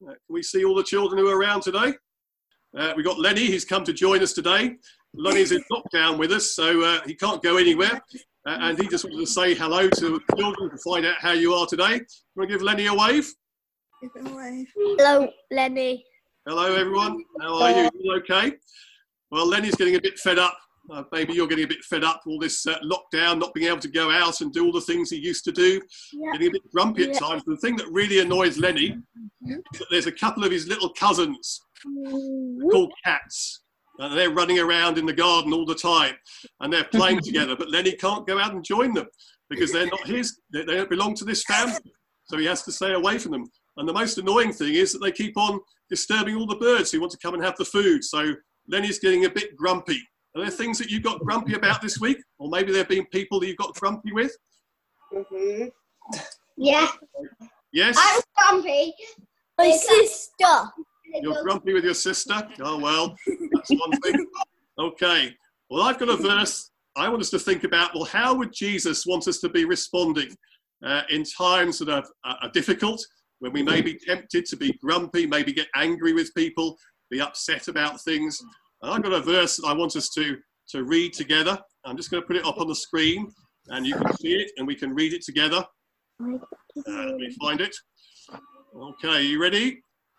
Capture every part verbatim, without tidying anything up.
Uh, can we see all the children who are around today? Uh, we've got Lenny, who's come to join us today. Lenny's in lockdown with us, so uh, he can't go anywhere. Uh, and he just wanted to say hello to the children to find out how you are today. You want to give Lenny a wave? Give him a wave. Hello, Lenny. Hello, everyone. How are you? You okay? Well, Lenny's getting a bit fed up. Uh, maybe you're getting a bit fed up with all this uh, lockdown, not being able to go out and do all the things he used to do. Yeah. Getting a bit grumpy at yeah. times. But the thing that really annoys Lenny is that there's a couple of his little cousins mm-hmm. called cats. And they're running around in the garden all the time. And they're playing together. But Lenny can't go out and join them because they're not his. They, they don't belong to this family. So he has to stay away from them. And the most annoying thing is that they keep on disturbing all the birds who want to come and have the food. So Lenny's getting a bit grumpy. Are there things that you got grumpy about this week? Or maybe there have been people that you've got grumpy with? Mm-hmm. Yeah. Yes? I'm grumpy. My sister. You're grumpy with your sister? Oh, well, that's one thing. Okay. Well, I've got a verse I want us to think about. Well, how would Jesus want us to be responding uh, in times that are, are difficult, when we may be tempted to be grumpy, maybe get angry with people, be upset about things? And I've got a verse that I want us to, to read together. I'm just going to put it up on the screen, and you can see it, and we can read it together. Uh, let me find it. Okay, you ready?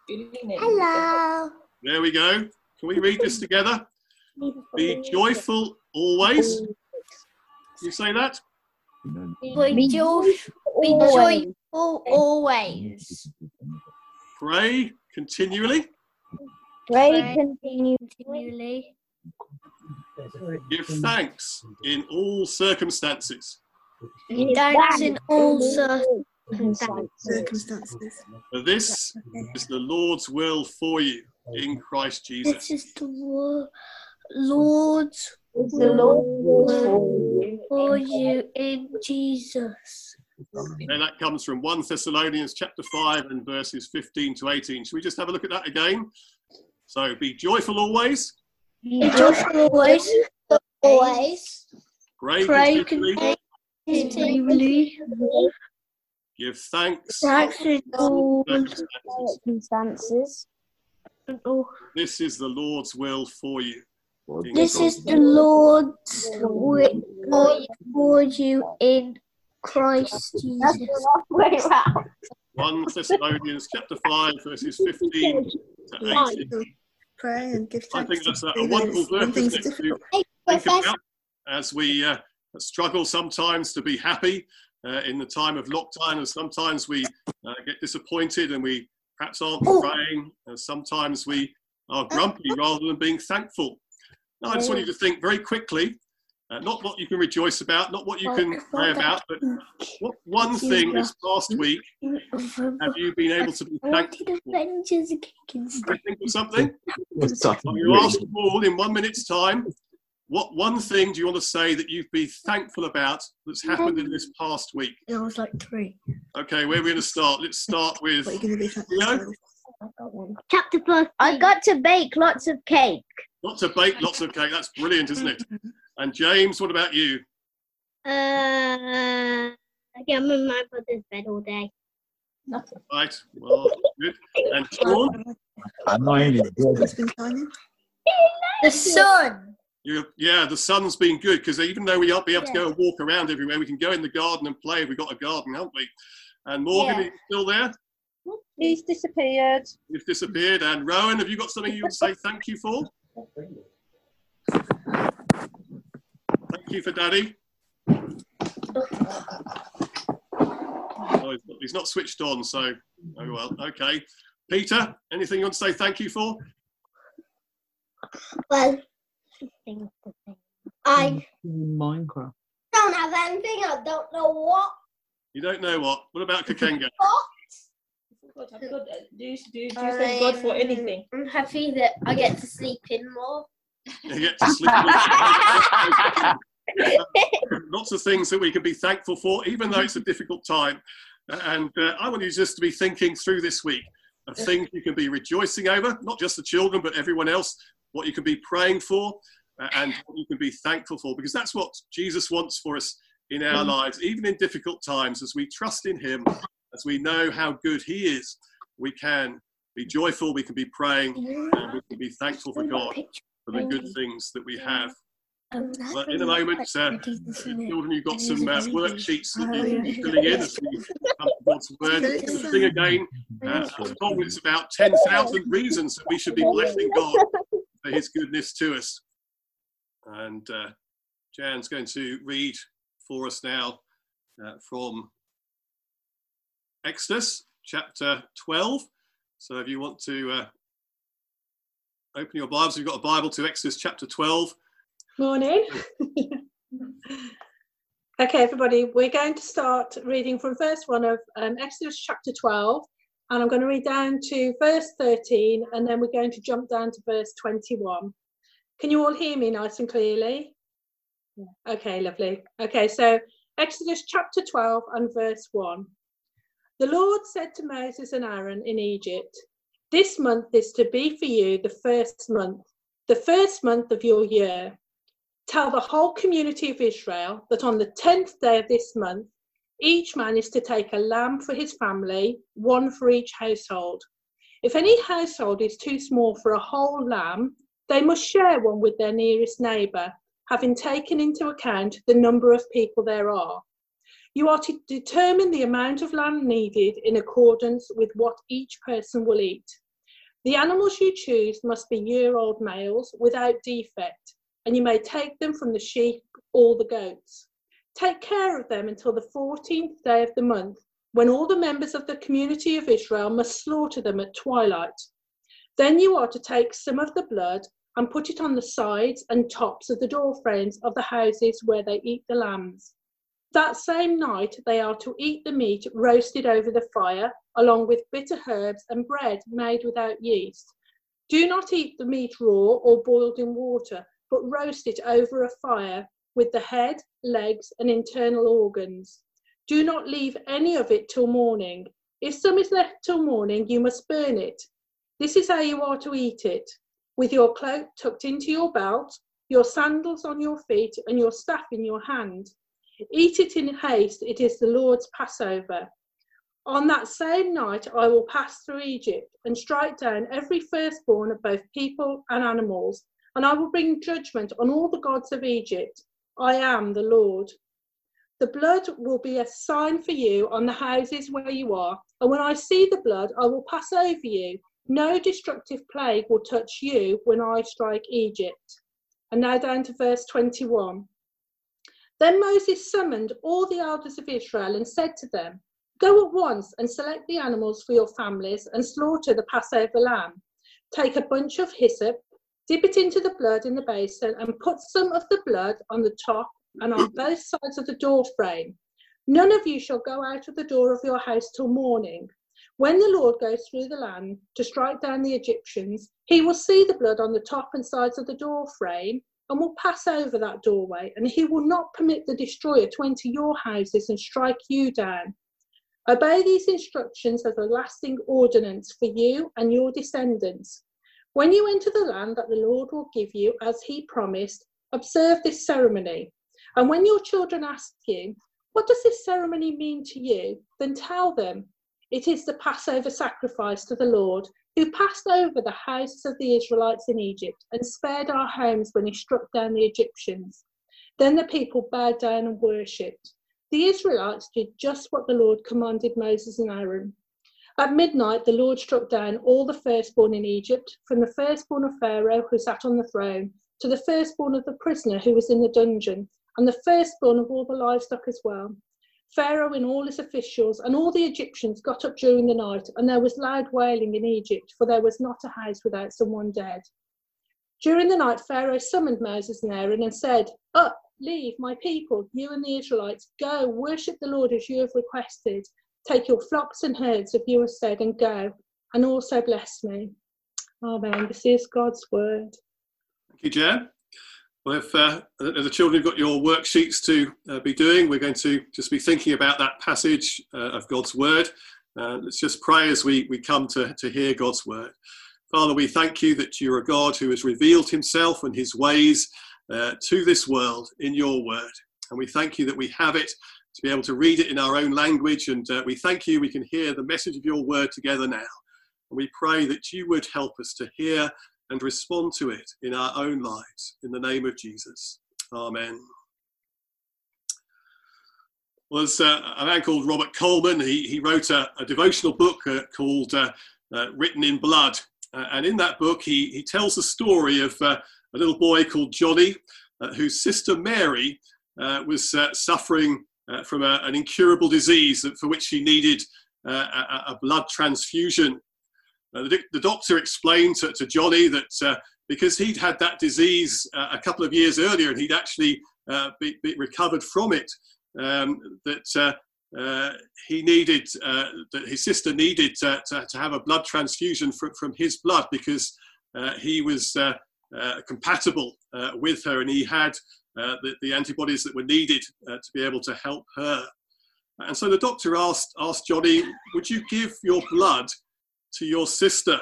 Hello. There we go. Can we read this together? Be joyful always. Can you say that? Be, joy, be joyful always. Pray continually. Pray continually. Give thanks in all circumstances. Give thanks in all circumstances. Circumstances. For this is the Lord's will for you in Christ Jesus. This is the wor- Lord's will for you in Jesus. And that comes from First Thessalonians chapter five and verses fifteen to eighteen. Should we just have a look at that again? So, be joyful always. Be joyful always. Always. Pray, Pray continually. continually. Give thanks. Thanks in all Circumstances. This is the Lord's will for you. This is the Lord's will for you in Christ Jesus. First Thessalonians chapter five verses fifteen to eighteen. Pray and give thanks. I think that's a, a wonderful verse, isn't it, to think about as we uh, struggle sometimes to be happy uh, in the time of lockdown, and sometimes we uh, get disappointed and we perhaps aren't praying, and sometimes we are grumpy rather than being thankful. Now, I just want you to think very quickly, uh, not what you can rejoice about, not what you can pray about, but what one thing this past week have you been able to be thankful for? Can you think of something? You ask Paul in one minute's time, what one thing do you want to say that you've been thankful about that's happened in this past week? It was like three. Okay, where are we going to start? Let's start with What are you going to be thankful for? Chapter first. I got to bake lots of cake. Not to bake lots of cake. That's brilliant, isn't it? And James, what about you? Uh, I get I'm in my brother's bed all day. Nothing. Right. Well, good. And Sean? It's been shining. The sun. You, yeah, the sun's been good because even though we aren't be able to go and walk around everywhere, we can go in the garden and play. We've got a garden, haven't we? And Morgan, Yeah. are you still there? He's disappeared. You've disappeared. And Rowan, have you got something you would say thank you for? Thank you for Daddy. Oh, he's not- he's not switched on, so, oh well, okay. Peter, anything you want to say thank you for? Well, I Minecraft. don't have anything. I don't know what. You don't know what? What about Kakenga? God, I'm good. Do you, do you, do you thank God for anything? I'm happy that I get to sleep in more. You get to sleep. Lots of things that we can be thankful for, even though it's a difficult time. And uh, I want you just to be thinking through this week of things you can be rejoicing over, not just the children, but everyone else, what you can be praying for uh, and what you can be thankful for, because that's what Jesus wants for us in our lives, even in difficult times, as we trust in him, as we know how good he is, we can be joyful, we can be praying, and we can be thankful for God for the good things that we have. Well, in a moment, uh, children, you've got some uh, worksheets that you can be filling in as we come to God's word. We're going to sing again uh, a song that's about ten thousand reasons that we should be blessing God for his goodness to us. And uh, Jan's going to read for us now uh, from Exodus chapter twelve. So if you want to uh, open your Bibles, you've got a Bible to Exodus chapter twelve. Morning. Okay, everybody, we're going to start reading from verse one of um, Exodus chapter twelve, and I'm going to read down to verse thirteen, and then we're going to jump down to verse twenty-one. Can you all hear me nice and clearly? Yeah. Okay, lovely. Okay, so Exodus chapter twelve and verse one. The Lord said to Moses and Aaron in Egypt, "This month is to be for you the first month, the first month of your year. Tell the whole community of Israel that on the tenth day of this month, each man is to take a lamb for his family, one for each household. If any household is too small for a whole lamb, they must share one with their nearest neighbour, having taken into account the number of people there are. You are to determine the amount of lamb needed in accordance with what each person will eat. The animals you choose must be year-old males without defect, and you may take them from the sheep or the goats. Take care of them until the fourteenth day of the month, when all the members of the community of Israel must slaughter them at twilight. Then you are to take some of the blood and put it on the sides and tops of the door frames of the houses where they eat the lambs. That same night they are to eat the meat roasted over the fire, along with bitter herbs and bread made without yeast. Do not eat the meat raw or boiled in water, but roast it over a fire with the head, legs, and internal organs. Do not leave any of it till morning. If some is left till morning, you must burn it. This is how you are to eat it, with your cloak tucked into your belt, your sandals on your feet, and your staff in your hand. Eat it in haste, it is the Lord's Passover. On that same night I will pass through Egypt and strike down every firstborn of both people and animals, and I will bring judgment on all the gods of Egypt. I am the Lord. The blood will be a sign for you on the houses where you are, and when I see the blood, I will pass over you. No destructive plague will touch you when I strike Egypt." And now down to verse twenty-one. Then Moses summoned all the elders of Israel and said to them, "Go at once and select the animals for your families and slaughter the Passover lamb. Take a bunch of hyssop, dip it into the blood in the basin, and put some of the blood on the top and on both sides of the door frame. None of you shall go out of the door of your house till morning. When the Lord goes through the land to strike down the Egyptians, he will see the blood on the top and sides of the door frame and will pass over that doorway, and he will not permit the destroyer to enter your houses and strike you down. Obey these instructions as a lasting ordinance for you and your descendants. When you enter the land that the Lord will give you, as he promised, observe this ceremony. And when your children ask you, 'What does this ceremony mean to you?' then tell them, 'It is the Passover sacrifice to the Lord, who passed over the houses of the Israelites in Egypt and spared our homes when he struck down the Egyptians.' Then the people bowed down and worshipped. The Israelites did just what the Lord commanded Moses and Aaron. At midnight, the Lord struck down all the firstborn in Egypt, from the firstborn of Pharaoh who sat on the throne, to the firstborn of the prisoner who was in the dungeon, and the firstborn of all the livestock as well. Pharaoh and all his officials and all the Egyptians got up during the night, and there was loud wailing in Egypt, for there was not a house without someone dead. During the night, Pharaoh summoned Moses and Aaron and said, 'Up, leave, my people, you and the Israelites, go, worship the Lord as you have requested. Take your flocks and herds, as you have said, and go, and also bless me.'" Amen. This is God's word. Thank you, Jan. Well, if uh, the children have got your worksheets to uh, be doing, we're going to just be thinking about that passage uh, of God's word. Uh, let's just pray as we, we come to, to hear God's word. Father, we thank you that you're a God who has revealed himself and his ways uh, to this world in your word. And we thank you that we have it to be able to read it in our own language. And uh, we thank you we can hear the message of your word together now. And we pray that you would help us to hear and respond to it in our own lives. In the name of Jesus. Amen. Well, there's uh, a man called Robert Coleman. He, he wrote a, a devotional book uh, called uh, uh, Written in Blood. Uh, and in that book, he, he tells the story of uh, a little boy called Johnny, uh, whose sister Mary uh, was uh, suffering uh, from a, an incurable disease for which she needed uh, a, a blood transfusion. Uh, the, the doctor explained to, to Johnny that uh, because he'd had that disease uh, a couple of years earlier and he'd actually uh, be, be recovered from it, um, that uh, uh, he needed, uh, that his sister needed to, to, to have a blood transfusion from, from his blood because uh, he was uh, uh, compatible uh, with her and he had uh, the, the antibodies that were needed uh, to be able to help her. And so the doctor asked, asked Johnny, would you give your blood to your sister?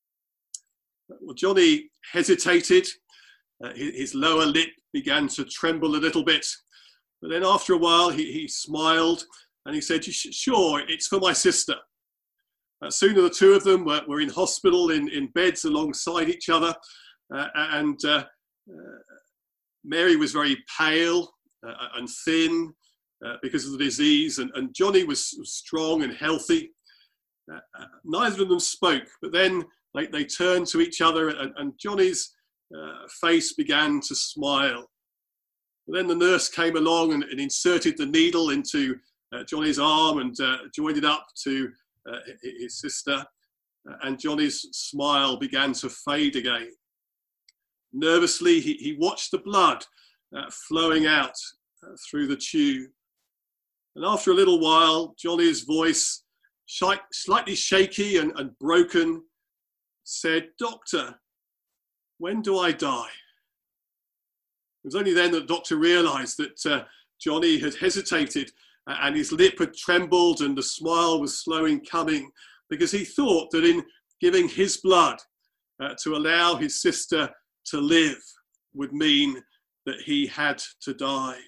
Well, Johnny hesitated. Uh, his, his lower lip began to tremble a little bit. But then after a while, he, he smiled and he said, sure, it's for my sister. Uh, soon the two of them were, were in hospital in, in beds alongside each other. Uh, and uh, uh, Mary was very pale uh, and thin uh, because of the disease. And, and Johnny was strong and healthy. Uh, neither of them spoke, but then they, they turned to each other and, and Johnny's uh, face began to smile. But then the nurse came along and, and inserted the needle into uh, Johnny's arm and uh, joined it up to uh, his sister, uh, and Johnny's smile began to fade again. Nervously, he, he watched the blood uh, flowing out uh, through the tube. And after a little while, Johnny's voice, slightly shaky and, and broken, said, "Doctor, when do I die?" It was only then that the doctor realised that uh, Johnny had hesitated uh, and his lip had trembled and the smile was slow in coming, because he thought that in giving his blood uh, to allow his sister to live would mean that he had to die.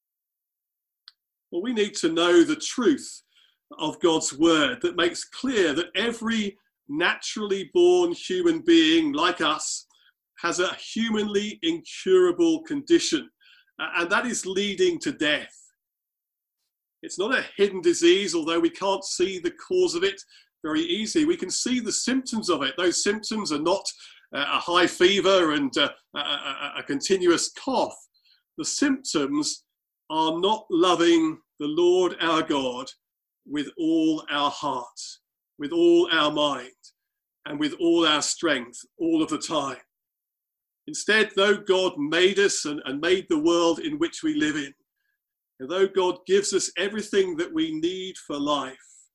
Well, we need to know the truth of God's word that makes clear that every naturally born human being like us has a humanly incurable condition, and that is leading to death. It's not a hidden disease, although we can't see the cause of it very easily. We can see the symptoms of it. Those symptoms are not uh, a high fever and uh, a, a, a continuous cough. The symptoms are not loving the Lord our God with all our heart, with all our mind, and with all our strength all of the time. Instead, though God made us and, and made the world in which we live in, and though God gives us everything that we need for life,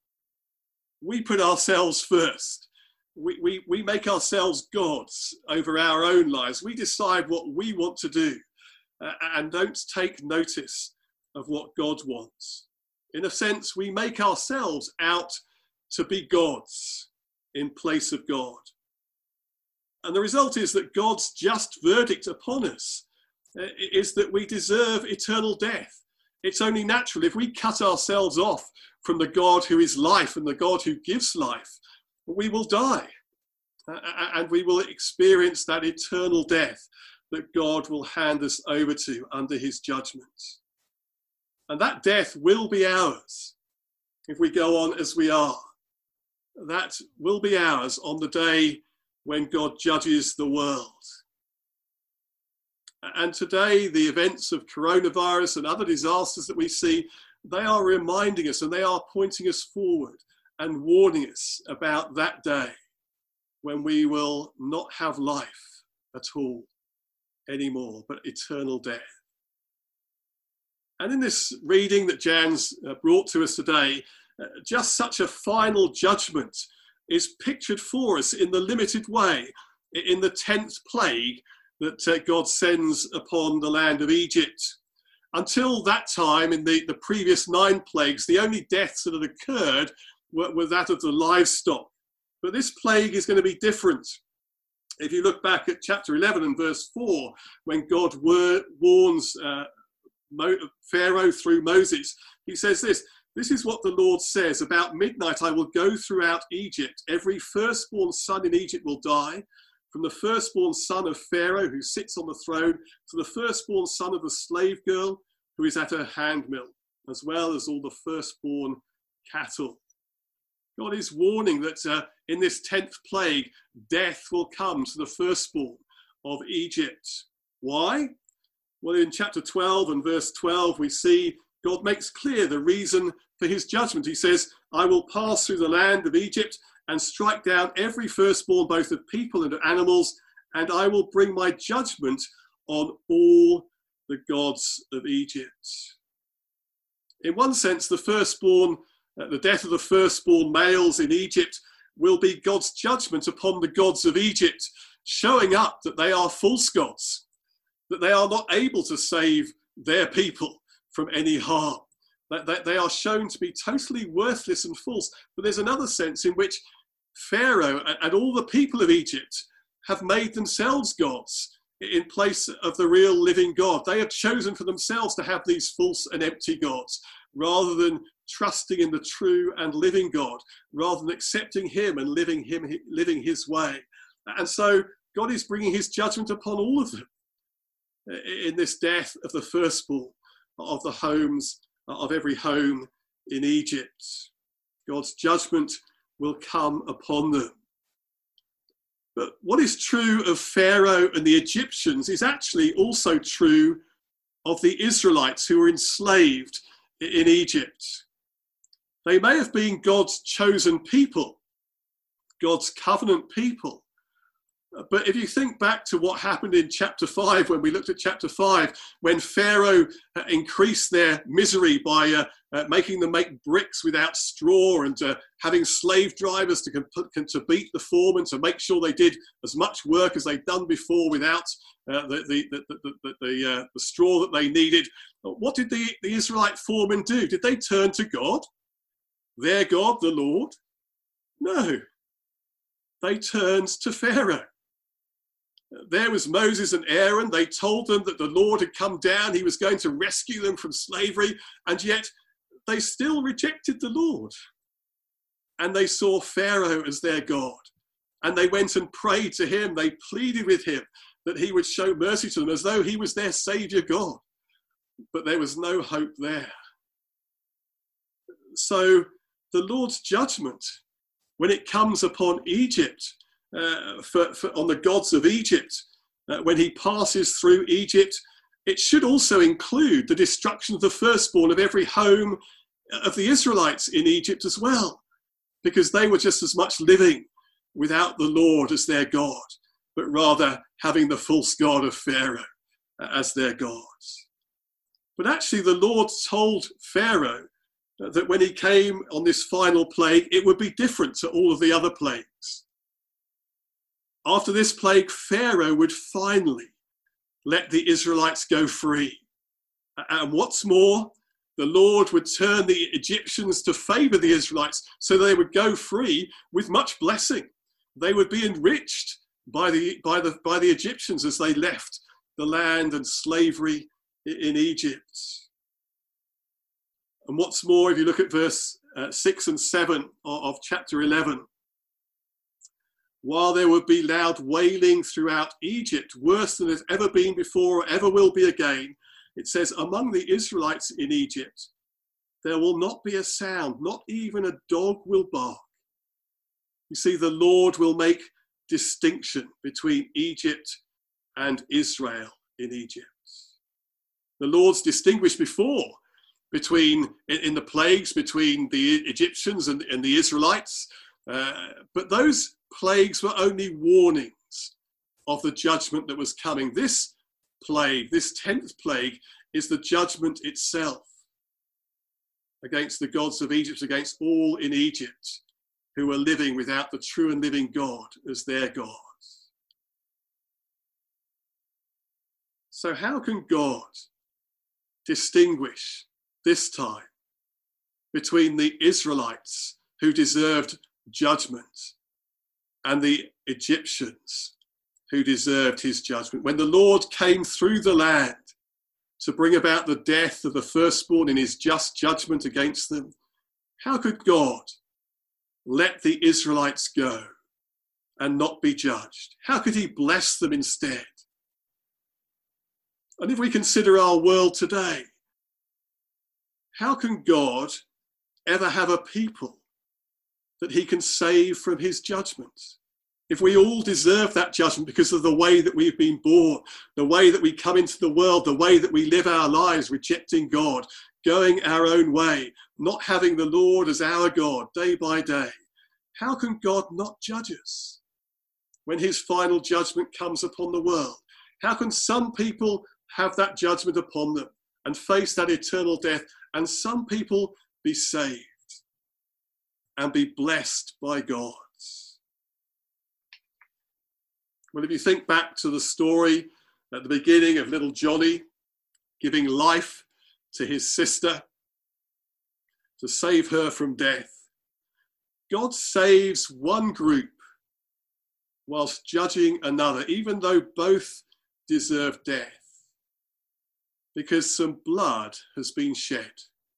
we put ourselves first. We, we, we make ourselves gods over our own lives. We decide what we want to do uh, and don't take notice of what God wants. In a sense, we make ourselves out to be gods in place of God. And the result is that God's just verdict upon us is that we deserve eternal death. It's only natural. If we cut ourselves off from the God who is life and the God who gives life, we will die. And we will experience that eternal death that God will hand us over to under his judgment. And that death will be ours if we go on as we are. That will be ours on the day when God judges the world. And today, the events of coronavirus and other disasters that we see, they are reminding us and they are pointing us forward and warning us about that day when we will not have life at all anymore, but eternal death. And in this reading that Jan's brought to us today, just such a final judgment is pictured for us in the limited way in the tenth plague that uh, God sends upon the land of Egypt. Until that time, in the, the previous nine plagues, the only deaths that had occurred were, were that of the livestock. But this plague is going to be different. If you look back at chapter eleven and verse four, when God wor- warns uh, Mo- Pharaoh through Moses, he says this, This is what the Lord says, about midnight I will go throughout Egypt. Every firstborn son in Egypt will die, from the firstborn son of Pharaoh who sits on the throne to the firstborn son of the slave girl who is at her handmill, as well as all the firstborn cattle. God is warning that uh, in this tenth plague, death will come to the firstborn of Egypt. Why? Well, in chapter twelve and verse twelve, we see God makes clear the reason for his judgment. He says, I will pass through the land of Egypt and strike down every firstborn, both of people and of animals, and I will bring my judgment on all the gods of Egypt. In one sense, the firstborn, uh, the death of the firstborn males in Egypt will be God's judgment upon the gods of Egypt, showing up that they are false gods, that they are not able to save their people from any harm, that they are shown to be totally worthless and false. But there's another sense in which Pharaoh and all the people of Egypt have made themselves gods in place of the real living God. They have chosen for themselves to have these false and empty gods, rather than trusting in the true and living God, rather than accepting him and living him, living his way. And so God is bringing his judgment upon all of them in this death of the firstborn of the homes, of every home in Egypt. God's judgment will come upon them. But what is true of Pharaoh and the Egyptians is actually also true of the Israelites who were enslaved in Egypt. They may have been God's chosen people, God's covenant people. But if you think back to what happened in chapter five, when we looked at chapter five, when Pharaoh increased their misery by uh, uh, making them make bricks without straw, and uh, having slave drivers to, comp- to beat the foremen to make sure they did as much work as they'd done before without uh, the, the, the, the, the, the, uh, the straw that they needed. What did the, the Israelite foremen do? Did they turn to God, their God, the Lord? No. They turned to Pharaoh. There was Moses and Aaron. They told them that the Lord had come down. He was going to rescue them from slavery. And yet they still rejected the Lord. And they saw Pharaoh as their God. And they went and prayed to him. They pleaded with him that he would show mercy to them, as though he was their saviour God. But there was no hope there. So the Lord's judgment, when it comes upon Egypt, Uh, for, for, on the gods of Egypt, uh, when he passes through Egypt, it should also include the destruction of the firstborn of every home of the Israelites in Egypt as well, because they were just as much living without the Lord as their God, but rather having the false god of Pharaoh as their gods. But actually the Lord told Pharaoh that when he came on this final plague, it would be different to all of the other plagues. After this plague, Pharaoh would finally let the Israelites go free. And what's more, the Lord would turn the Egyptians to favour the Israelites, so they would go free with much blessing. They would be enriched by the, by the, by the Egyptians as they left the land and slavery in Egypt. And what's more, if you look at verse uh, six and seven of, of chapter eleven, while there would be loud wailing throughout Egypt, worse than has ever been before or ever will be again, it says, among the Israelites in Egypt, there will not be a sound, not even a dog will bark. You see, the Lord will make distinction between Egypt and Israel in Egypt. The Lord's distinguished before between, in, in the plagues, between the Egyptians and, and the Israelites, uh, but those plagues were only warnings of the judgment that was coming. This plague, this tenth plague, is the judgment itself against the gods of Egypt, against all in Egypt who were living without the true and living God as their God. So how can God distinguish this time between the Israelites who deserved judgment and the Egyptians who deserved his judgment? When the Lord came through the land to bring about the death of the firstborn in his just judgment against them, How could God let the Israelites go and not be judged? How could he bless them instead? And if we consider our world today, how can God ever have a people that he can save from his judgment? If we all deserve that judgment because of the way that we've been born, the way that we come into the world, the way that we live our lives, rejecting God, going our own way, not having the Lord as our God day by day, how can God not judge us when his final judgment comes upon the world? How can some people have that judgment upon them and face that eternal death, and some people be saved and be blessed by God? Well, if you think back to the story at the beginning of little Johnny giving life to his sister to save her from death, God saves one group whilst judging another, even though both deserve death, because some blood has been shed.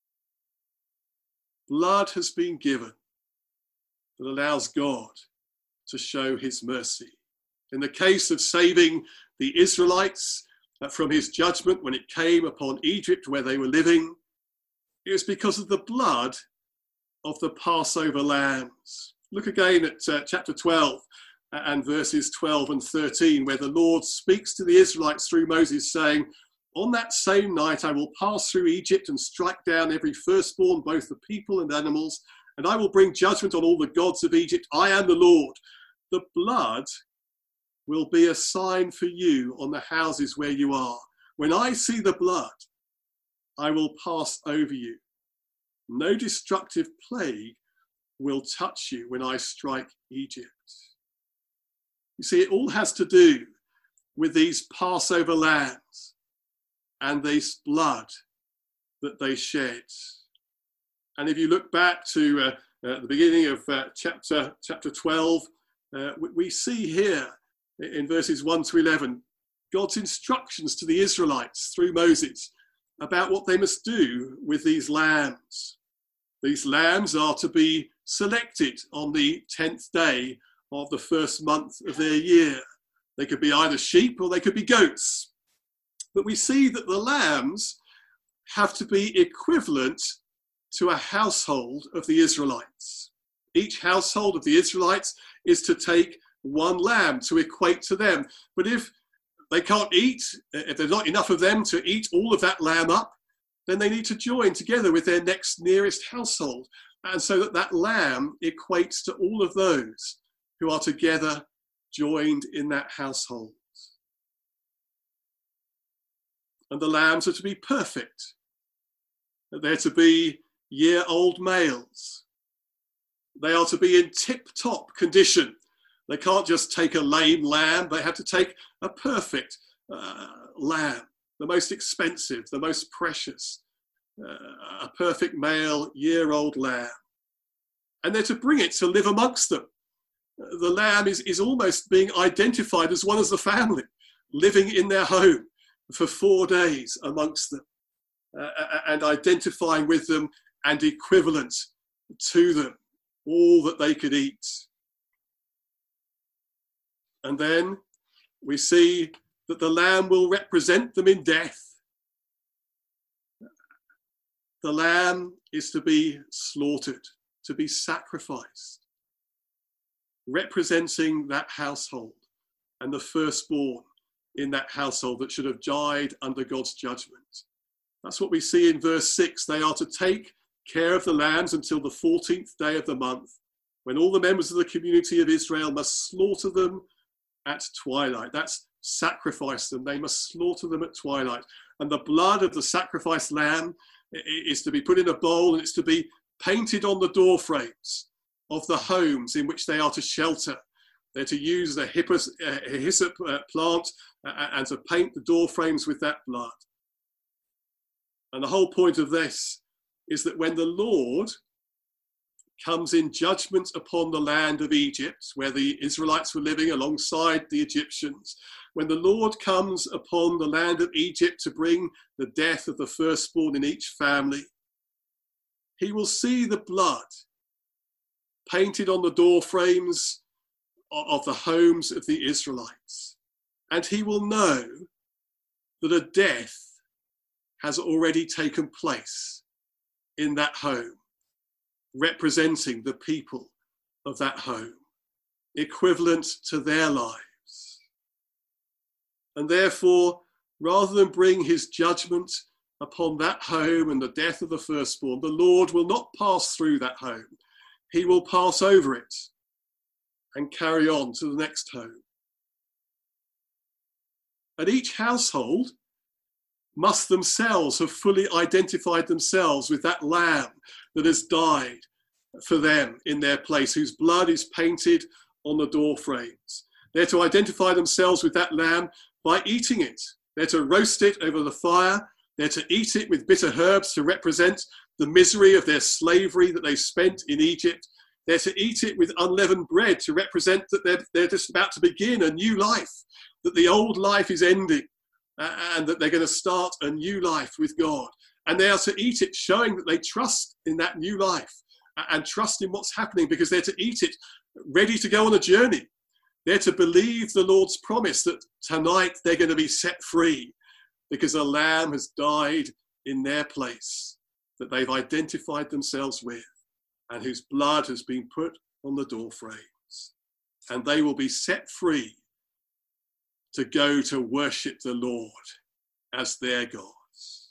Blood has been given that allows God to show his mercy. In the case of saving the Israelites from his judgment when it came upon Egypt where they were living, it was because of the blood of the Passover lambs. Look again at uh, chapter twelve and verses twelve and thirteen, where the Lord speaks to the Israelites through Moses, saying, "On that same night I will pass through Egypt and strike down every firstborn, both the people and animals, and I will bring judgment on all the gods of Egypt. I am the Lord. The blood will be a sign for you on the houses where you are. When I see the blood, I will pass over you. No destructive plague will touch you when I strike Egypt." You see, it all has to do with these Passover lambs and this blood that they shed. And if you look back to uh, uh, the beginning of uh, chapter, chapter twelve, uh, we, we see here in verses one to eleven, God's instructions to the Israelites through Moses about what they must do with these lambs. These lambs are to be selected on the tenth day of the first month of their year. They could be either sheep or they could be goats. But we see that the lambs have to be equivalent to a household of the Israelites. Each household of the Israelites is to take one lamb to equate to them. But if they can't eat, if there's not enough of them to eat all of that lamb up, then they need to join together with their next nearest household. And so that that lamb equates to all of those who are together joined in that household. And the lambs are to be perfect. They're to be year-old males. They are to be in tip-top condition. They can't just take a lame lamb. They have to take a perfect uh, lamb, the most expensive, the most precious, uh, a perfect male year-old lamb. And they're to bring it to live amongst them. The lamb is, is almost being identified as one of the family, living in their home for four days amongst them, uh, and identifying with them and equivalent to them, all that they could eat. And then we see that the lamb will represent them in death. The lamb is to be slaughtered, to be sacrificed, representing that household and the firstborn in that household that should have died under God's judgment. That's what we see in verse six. They are to take care of the lambs until the fourteenth day of the month, when all the members of the community of Israel must slaughter them at twilight. That's sacrifice them. They must slaughter them at twilight. And the blood of the sacrificed lamb is to be put in a bowl, and it's to be painted on the door frames of the homes in which they are to shelter. They're to use the hyssop plant and to paint the door frames with that blood. And the whole point of this is that when the Lord comes in judgment upon the land of Egypt, where the Israelites were living alongside the Egyptians, when the Lord comes upon the land of Egypt to bring the death of the firstborn in each family, he will see the blood painted on the door frames of the homes of the Israelites. And he will know that a death has already taken place in that home, representing the people of that home, equivalent to their lives. And therefore, rather than bring his judgment upon that home and the death of the firstborn, the Lord will not pass through that home. He will pass over it and carry on to the next home. And each household must themselves have fully identified themselves with that lamb that has died for them in their place, whose blood is painted on the door frames. They're to identify themselves with that lamb by eating it. They're to roast it over the fire. They're to eat it with bitter herbs to represent the misery of their slavery that they spent in Egypt. They're to eat it with unleavened bread to represent that they're, they're just about to begin a new life, that the old life is ending, uh, and that they're going to start a new life with God. And they are to eat it, showing that they trust in that new life uh, and trust in what's happening, because they're to eat it ready to go on a journey. They're to believe the Lord's promise that tonight they're going to be set free because a lamb has died in their place that they've identified themselves with, and whose blood has been put on the door frames. And they will be set free to go to worship the Lord as their gods.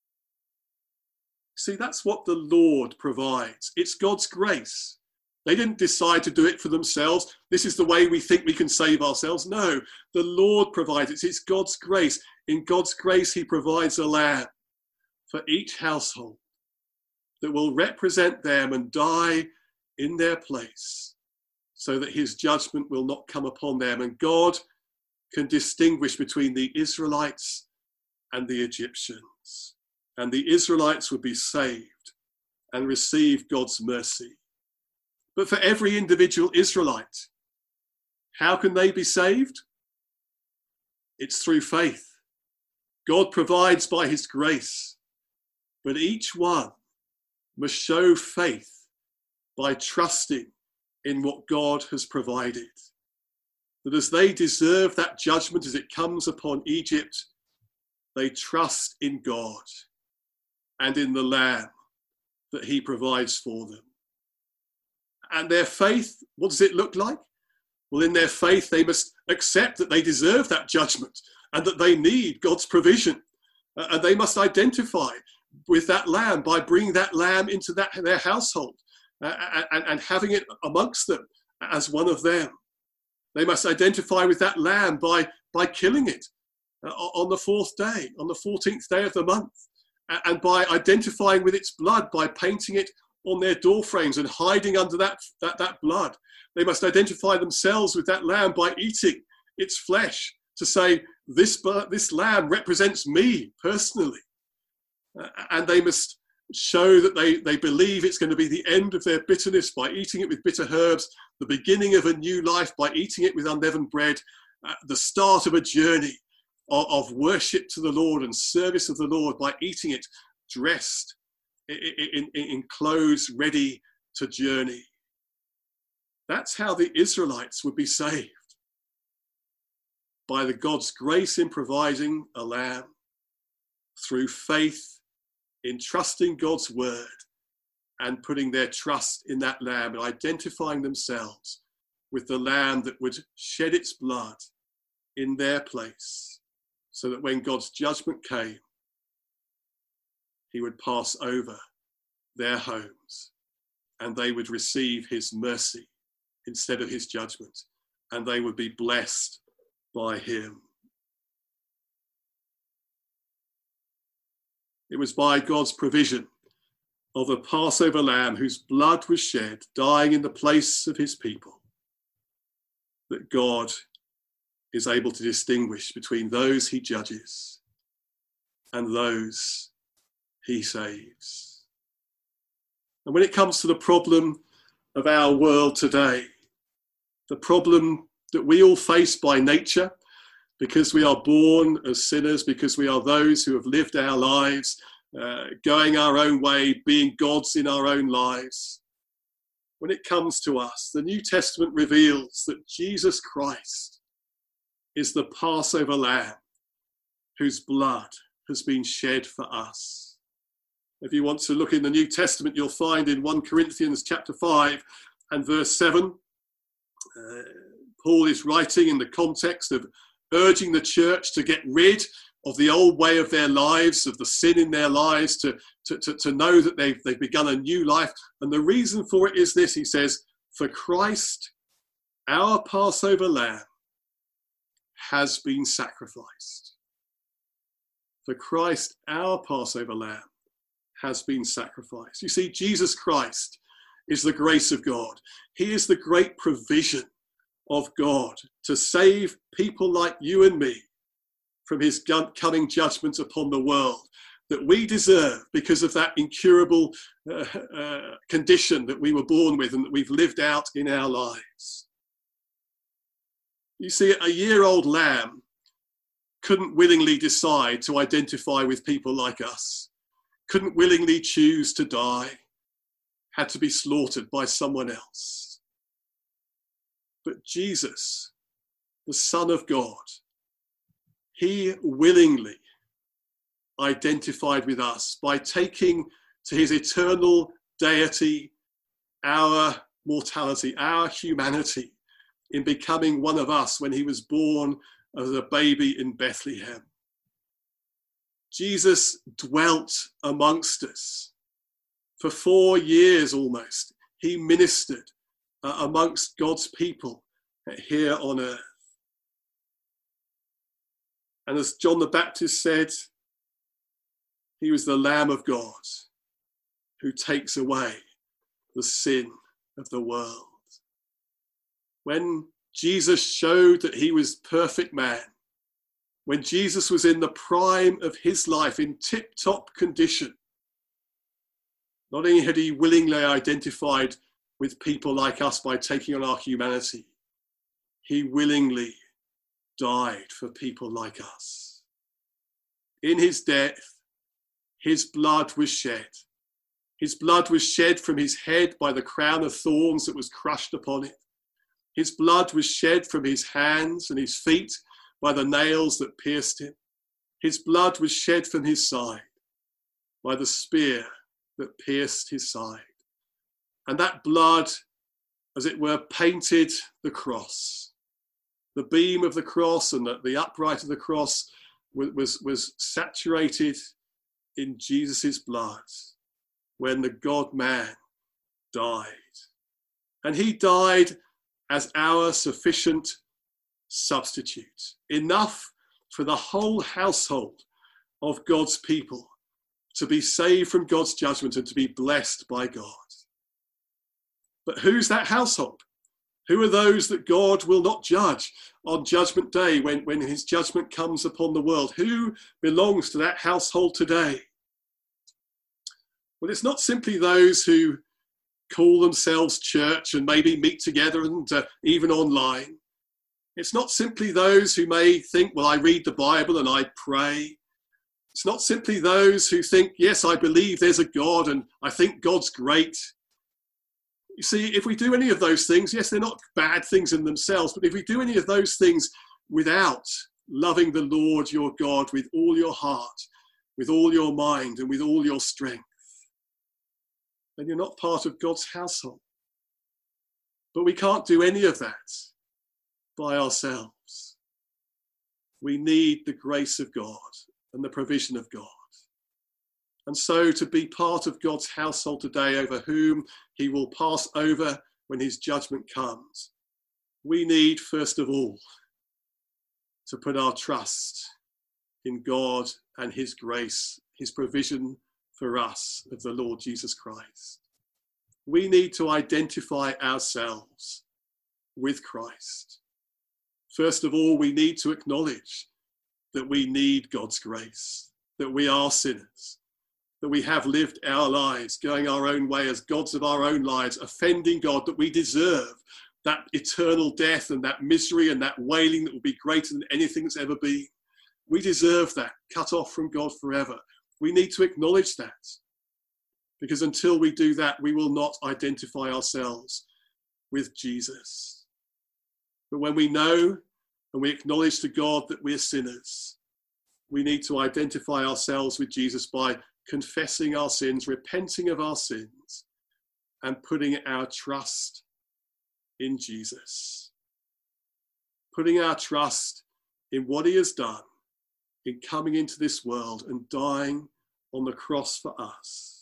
See, that's what the Lord provides. It's God's grace. They didn't decide to do it for themselves. This is the way we think we can save ourselves. No, the Lord provides it. It's God's grace. In God's grace, he provides a lamb for each household that will represent them and die in their place, so that his judgment will not come upon them. And God can distinguish between the Israelites and the Egyptians. And the Israelites would be saved and receive God's mercy. But for every individual Israelite, how can they be saved? It's through faith. God provides by his grace, but each one must show faith by trusting in what God has provided. That as they deserve that judgment as it comes upon Egypt, they trust in God and in the Lamb that he provides for them. And their faith, what does it look like? Well, in their faith, they must accept that they deserve that judgment and that they need God's provision. Uh, and they must identify with that lamb by bringing that lamb into that their household uh, and, and having it amongst them as one of them. They must identify with that lamb by, by killing it uh, on the fourth day, on the fourteenth day of the month, and by identifying with its blood, by painting it on their door frames and hiding under that, that, that blood. They must identify themselves with that lamb by eating its flesh to say, this, this lamb represents me personally. Uh, and they must show that they, they believe it's going to be the end of their bitterness by eating it with bitter herbs, the beginning of a new life by eating it with unleavened bread, uh, the start of a journey of, of worship to the Lord and service of the Lord by eating it dressed in, in, in clothes ready to journey. That's how the Israelites would be saved. By the God's grace in providing a lamb, through faith in trusting God's word and putting their trust in that lamb and identifying themselves with the lamb that would shed its blood in their place, so that when God's judgment came, he would pass over their homes and they would receive his mercy instead of his judgment, and they would be blessed by him. It was by God's provision of a Passover lamb whose blood was shed, dying in the place of his people, that God is able to distinguish between those he judges and those he saves. And when it comes to the problem of our world today, the problem that we all face by nature, because we are born as sinners, because we are those who have lived our lives uh, going our own way, being gods in our own lives. When it comes to us, the New Testament reveals that Jesus Christ is the Passover lamb whose blood has been shed for us. If you want to look in the New Testament, you'll find in First Corinthians chapter five and verse seven, uh, Paul is writing in the context of urging the church to get rid of the old way of their lives, of the sin in their lives, to, to, to, to know that they've, they've begun a new life. And the reason for it is this, he says, for Christ, our Passover lamb, has been sacrificed. For Christ, our Passover lamb, has been sacrificed. You see, Jesus Christ is the grace of God. He is the great provision of God to save people like you and me from his coming judgment upon the world that we deserve because of that incurable uh, uh, condition that we were born with and that we've lived out in our lives. You see, a year-old lamb couldn't willingly decide to identify with people like us, couldn't willingly choose to die, had to be slaughtered by someone else. But Jesus, the Son of God, he willingly identified with us by taking to his eternal deity our mortality, our humanity, in becoming one of us when he was born as a baby in Bethlehem. Jesus dwelt amongst us for four years almost. He ministered uh, amongst God's people here on earth. And as John the Baptist said, he was the Lamb of God who takes away the sin of the world. When Jesus showed that he was perfect man, when Jesus was in the prime of his life, in tip-top condition, not only had he willingly identified with people like us by taking on our humanity, he willingly died for people like us. In his death, his blood was shed. His blood was shed from his head by the crown of thorns that was crushed upon it. His blood was shed from his hands and his feet by the nails that pierced him. His blood was shed from his side by the spear that pierced his side. And that blood, as it were, painted the cross. The beam of the cross and the, the upright of the cross was, was, was saturated in Jesus' blood when the God-man died. And he died as our sufficient substitute, enough for the whole household of God's people to be saved from God's judgment and to be blessed by God. But who's that household? Who are those that God will not judge on Judgment Day when, when his judgment comes upon the world? Who belongs to that household today? Well, it's not simply those who call themselves church and maybe meet together and uh, even online. It's not simply those who may think, well, I read the Bible and I pray. It's not simply those who think, yes, I believe there's a God and I think God's great. You see, if we do any of those things, yes, they're not bad things in themselves, but if we do any of those things without loving the Lord your God with all your heart, with all your mind and with all your strength, then you're not part of God's household. But we can't do any of that by ourselves. We need the grace of God and the provision of God. And so to be part of God's household today, over whom he will pass over when his judgment comes, we need, first of all, to put our trust in God and his grace, his provision for us of the Lord Jesus Christ. We need to identify ourselves with Christ. First of all, we need to acknowledge that we need God's grace, that we are sinners, that we have lived our lives going our own way as gods of our own lives, offending God, that we deserve that eternal death and that misery and that wailing that will be greater than anything that's ever been. We deserve that, cut off from God forever. We need to acknowledge that, because until we do that, we will not identify ourselves with Jesus. But when we know and we acknowledge to God that we're sinners, we need to identify ourselves with Jesus by confessing our sins, repenting of our sins, and putting our trust in Jesus. Putting our trust in what he has done in coming into this world and dying on the cross for us.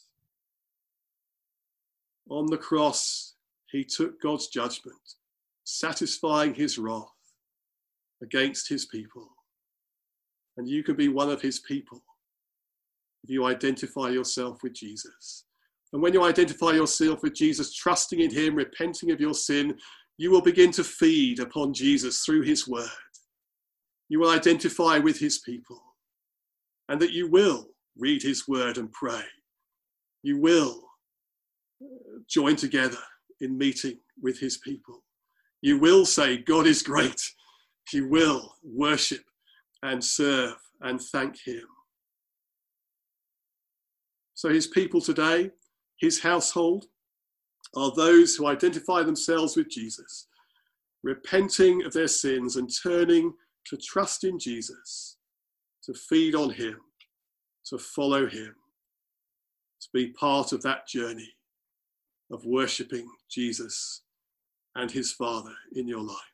On the cross, he took God's judgment, satisfying his wrath against his people. And you can be one of his people if you identify yourself with Jesus. And when you identify yourself with Jesus, trusting in him, repenting of your sin, you will begin to feed upon Jesus through his word. You will identify with his people, and that you will read his word and pray. You will join together in meeting with his people. You will say, God is great. You will worship and serve and thank him. So his people today, his household, are those who identify themselves with Jesus, repenting of their sins and turning to trust in Jesus, to feed on him, to follow him, to be part of that journey of worshipping Jesus and his Father in your life.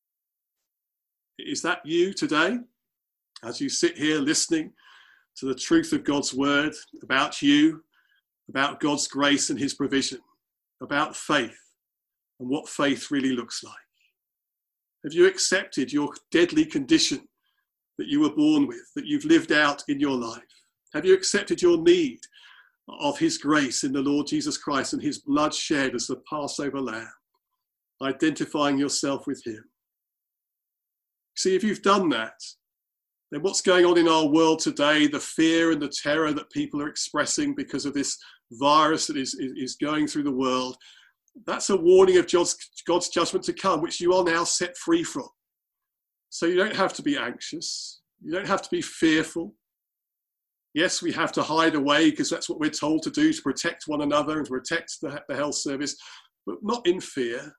Is that you today, as you sit here listening to the truth of God's word about you, about God's grace and his provision, about faith and what faith really looks like? Have you accepted your deadly condition that you were born with, that you've lived out in your life? Have you accepted your need of his grace in the Lord Jesus Christ and his blood shed as the Passover lamb, identifying yourself with him? See, if you've done that, then what's going on in our world today, the fear and the terror that people are expressing because of this virus that is, is, is going through the world, that's a warning of God's, God's judgment to come, which you are now set free from. So you don't have to be anxious. You don't have to be fearful. Yes, we have to hide away because that's what we're told to do, to protect one another and to protect the, the health service, but not in fear,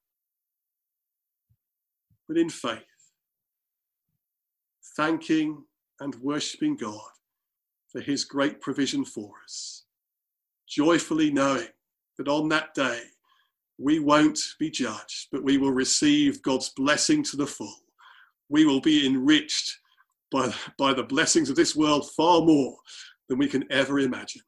but in faith. Thanking and worshipping God for his great provision for us. Joyfully knowing that on that day, we won't be judged, but we will receive God's blessing to the full. We will be enriched by, by the blessings of this world far more than we can ever imagine.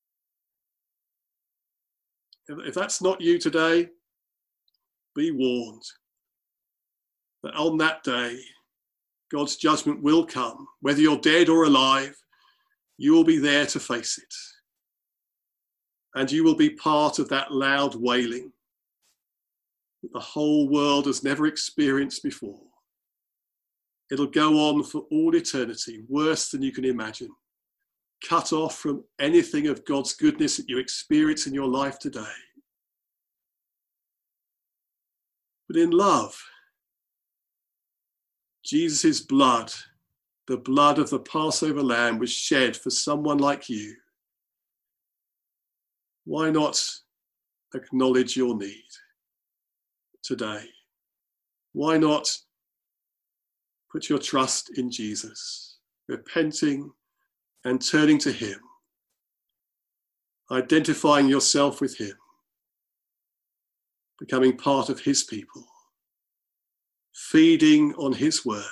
If that's not you today, be warned that on that day, God's judgment will come. Whether you're dead or alive, you will be there to face it. And you will be part of that loud wailing that the whole world has never experienced before. It'll go on for all eternity, worse than you can imagine. Cut off from anything of God's goodness that you experience in your life today. But in love, Jesus' blood, the blood of the Passover lamb, was shed for someone like you. Why not acknowledge your need today? Why not put your trust in Jesus, repenting and turning to him, identifying yourself with him, becoming part of his people, feeding on his word,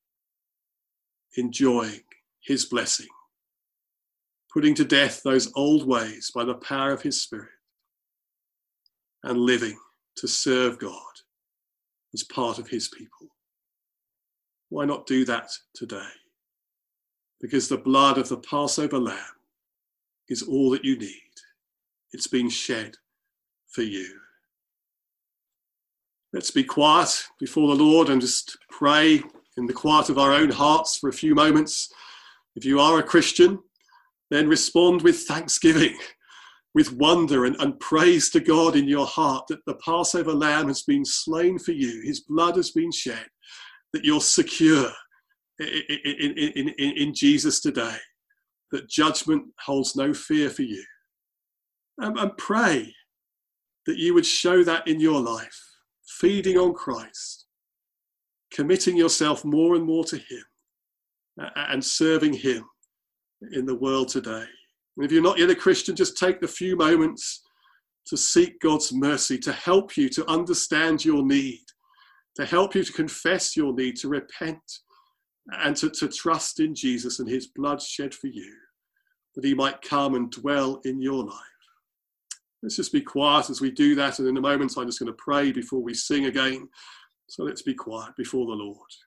enjoying his blessing, putting to death those old ways by the power of his Spirit, and living to serve God as part of his people. Why not do that today? Because the blood of the Passover lamb is all that you need. It's been shed for you. Let's be quiet before the Lord and just pray in the quiet of our own hearts for a few moments. If you are a Christian, then respond with thanksgiving, with wonder and, and praise to God in your heart that the Passover lamb has been slain for you. His blood has been shed, that you're secure in, in, in, in, in Jesus today. that judgment holds no fear for you. And, and pray that you would show that in your life, feeding on Christ, committing yourself more and more to him, and serving him in the world today. And if you're not yet a Christian, just take the few moments to seek God's mercy, to help you to understand your need, to help you to confess your need, to repent, and to, to trust in Jesus and his blood shed for you, that he might come and dwell in your life. Let's just be quiet as we do that, and in a moment I'm just going to pray before we sing again. So let's be quiet before the Lord.